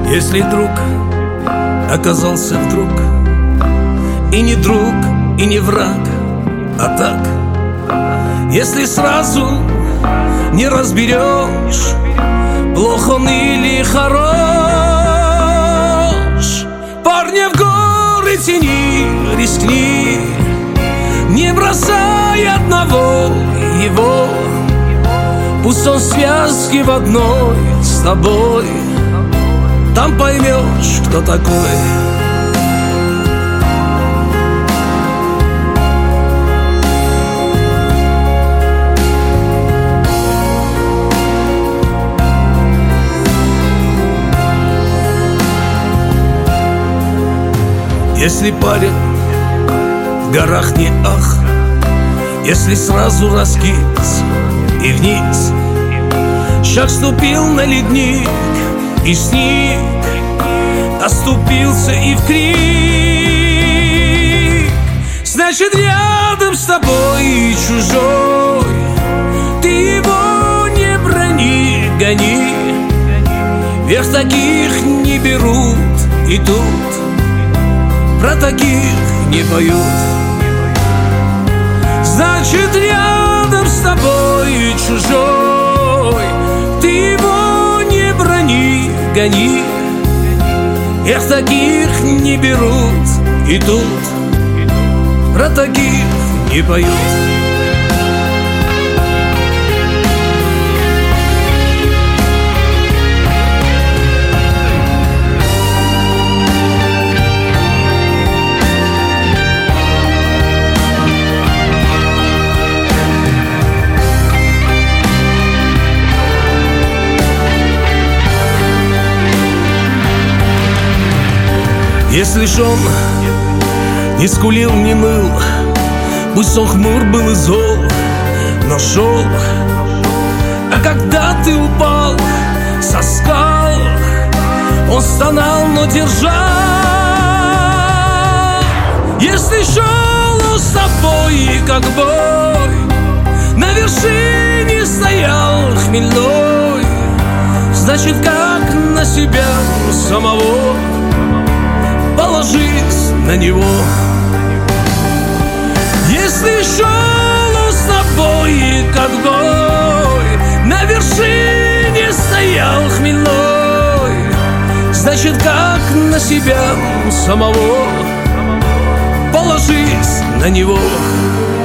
Если друг оказался вдруг и не друг, и не враг, а так, если сразу не разберешь, плох он или хорош, парня в горы тяни, рискни, не бросай одного его. Пусть он в связке в одной с тобой, там поймешь, кто такой. Если парень в горах не ах, если сразу раскис и вниз, шаг ступил на ледник, и снег оступился и в крик, значит рядом с тобой чужой, ты его не брони, гони, вверх таких не берут, и тут про таких не поют. Значит рядом с тобой чужой, ты его не брони, гони, эх, таких не берут, и тут про таких не поют. Если ж он не скулил, не ныл, пусть он хмур был и зол, но шел. А когда ты упал со скал, он стонал, но держал. Если шел он с тобой, как бой, на вершине стоял хмельной, значит, как на себя самого, положись на него. Если шел он с тобой, как бой, на вершине стоял хмельной, значит, как на себя самого, положись на него.